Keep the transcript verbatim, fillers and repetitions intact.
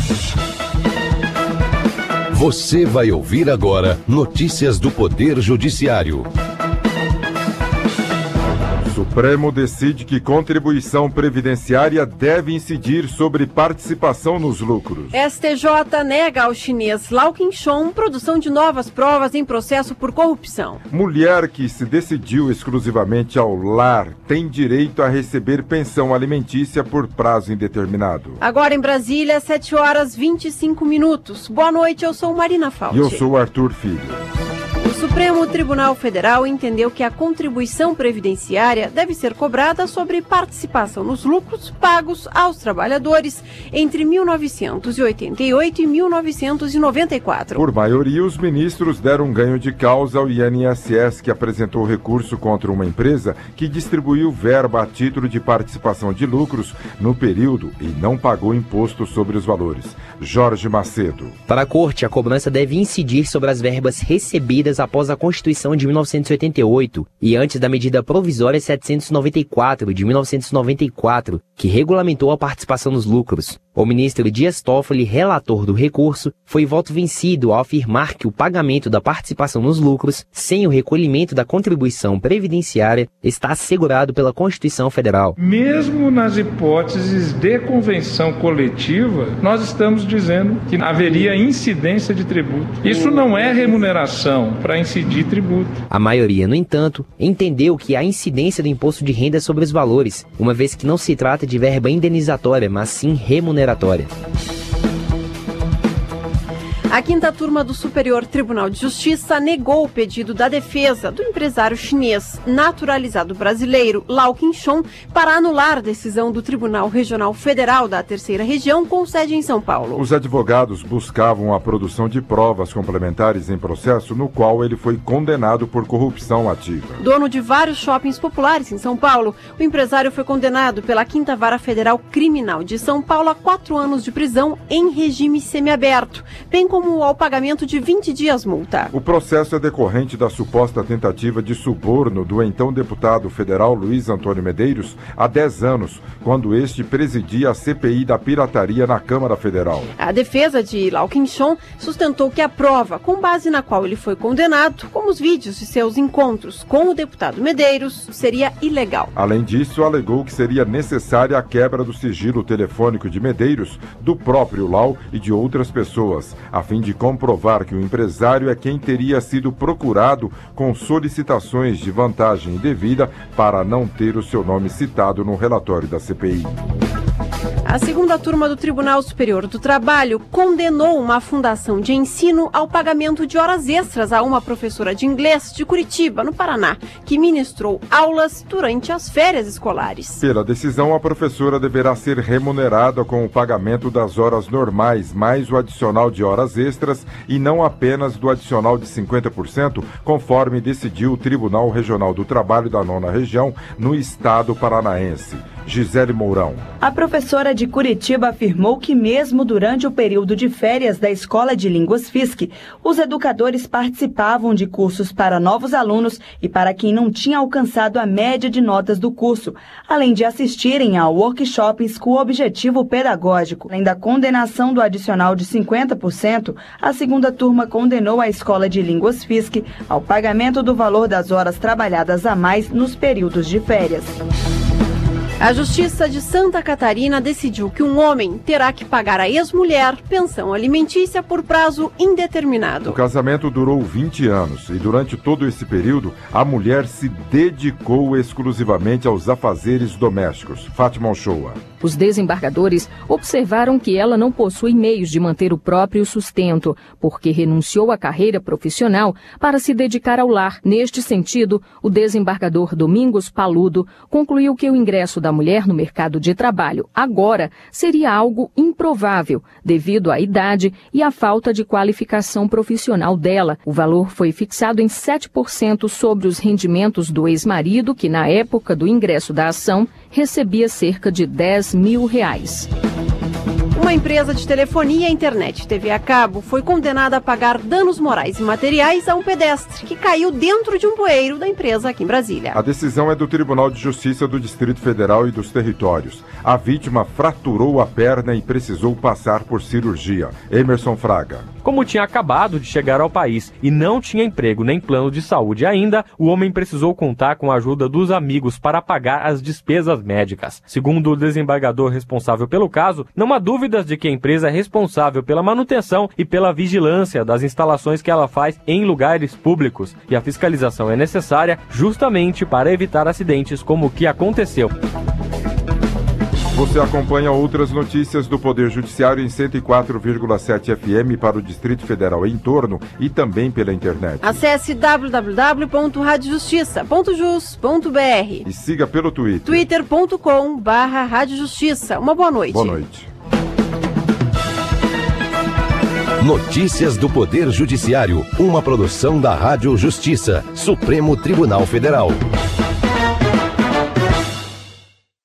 Você vai ouvir agora notícias do Poder Judiciário. Supremo decide que contribuição previdenciária deve incidir sobre participação nos lucros. S T J nega ao chinês Lau Qinshong produção de novas provas em processo por corrupção. Mulher que se decidiu exclusivamente ao lar tem direito a receber pensão alimentícia por prazo indeterminado. Agora em Brasília, sete horas e vinte e cinco minutos. Boa noite, eu sou Marina Fauci. E eu sou Arthur Filho. O Supremo Tribunal Federal entendeu que a contribuição previdenciária deve ser cobrada sobre participação nos lucros pagos aos trabalhadores entre mil novecentos e oitenta e oito e mil novecentos e noventa e quatro. Por maioria, os ministros deram ganho de causa ao I N S S, que apresentou recurso contra uma empresa que distribuiu verba a título de participação de lucros no período e não pagou imposto sobre os valores. Jorge Macedo. Para a Corte, a cobrança deve incidir sobre as verbas recebidas após a Constituição de mil novecentos e oitenta e oito e antes da medida provisória setecentos e noventa e quatro de mil novecentos e noventa e quatro, que regulamentou a participação nos lucros. O ministro Dias Toffoli, relator do recurso, foi voto vencido ao afirmar que o pagamento da participação nos lucros, sem o recolhimento da contribuição previdenciária, está assegurado pela Constituição Federal. Mesmo nas hipóteses de convenção coletiva, nós estamos dizendo que haveria incidência de tributo. Isso não é remuneração para incidir tributo. A maioria, no entanto, entendeu que há incidência do imposto de renda sobre os valores, uma vez que não se trata de verba indenizatória, mas sim remuneratória. A quinta turma do Superior Tribunal de Justiça negou o pedido da defesa do empresário chinês naturalizado brasileiro Lau Qinshong para anular a decisão do Tribunal Regional Federal da Terceira Região com sede em São Paulo. Os advogados buscavam a produção de provas complementares em processo no qual ele foi condenado por corrupção ativa. Dono de vários shoppings populares em São Paulo, o empresário foi condenado pela Quinta Vara Federal Criminal de São Paulo a quatro anos de prisão em regime semiaberto, bem como ao pagamento de vinte dias multa. O processo é decorrente da suposta tentativa de suborno do então deputado federal Luiz Antônio Medeiros há dez anos, quando este presidia a C P I da pirataria na Câmara Federal. A defesa de Lau Qinshong sustentou que a prova, com base na qual ele foi condenado, como os vídeos de seus encontros com o deputado Medeiros, seria ilegal. Além disso, alegou que seria necessária a quebra do sigilo telefônico de Medeiros, do próprio Lau e de outras pessoas, a fim de comprovar que o empresário é quem teria sido procurado com solicitações de vantagem indevida para não ter o seu nome citado no relatório da C P I. A segunda turma do Tribunal Superior do Trabalho condenou uma fundação de ensino ao pagamento de horas extras a uma professora de inglês de Curitiba, no Paraná, que ministrou aulas durante as férias escolares. Pela decisão, a professora deverá ser remunerada com o pagamento das horas normais, mais o adicional de horas extras e não apenas do adicional de cinquenta por cento, conforme decidiu o Tribunal Regional do Trabalho da Nona Região, no estado paranaense. Gisele Mourão. A professora de Curitiba afirmou que mesmo durante o período de férias da Escola de Línguas F I S C, os educadores participavam de cursos para novos alunos e para quem não tinha alcançado a média de notas do curso, além de assistirem a workshops com objetivo pedagógico. Além da condenação do adicional de cinquenta por cento, a segunda turma condenou a Escola de Línguas F I S C ao pagamento do valor das horas trabalhadas a mais nos períodos de férias. A Justiça de Santa Catarina decidiu que um homem terá que pagar à ex-mulher pensão alimentícia por prazo indeterminado. O casamento durou vinte anos e durante todo esse período a mulher se dedicou exclusivamente aos afazeres domésticos. Fátima Ochoa. Os desembargadores observaram que ela não possui meios de manter o próprio sustento, porque renunciou à carreira profissional para se dedicar ao lar. Neste sentido, o desembargador Domingos Paludo concluiu que o ingresso da mulher no mercado de trabalho agora seria algo improvável, devido à idade e à falta de qualificação profissional dela. O valor foi fixado em sete por cento sobre os rendimentos do ex-marido, que na época do ingresso da ação recebia cerca de dez mil reais. Uma empresa de telefonia, internet e T V a cabo foi condenada a pagar danos morais e materiais a um pedestre que caiu dentro de um bueiro da empresa aqui em Brasília. A decisão é do Tribunal de Justiça do Distrito Federal e dos Territórios. A vítima fraturou a perna e precisou passar por cirurgia. Emerson Fraga. Como tinha acabado de chegar ao país e não tinha emprego nem plano de saúde ainda, o homem precisou contar com a ajuda dos amigos para pagar as despesas médicas. Segundo o desembargador responsável pelo caso, não há dúvidas de que a empresa é responsável pela manutenção e pela vigilância das instalações que ela faz em lugares públicos, e a fiscalização é necessária justamente para evitar acidentes como o que aconteceu. Você acompanha outras notícias do Poder Judiciário em cento e quatro vírgula sete F M para o Distrito Federal e em torno e também pela internet. Acesse w w w ponto rádio justiça ponto jus ponto b r e siga pelo Twitter. twitter ponto com barra rádio justiça. Uma boa noite. Boa noite. Notícias do Poder Judiciário, uma produção da Rádio Justiça, Supremo Tribunal Federal.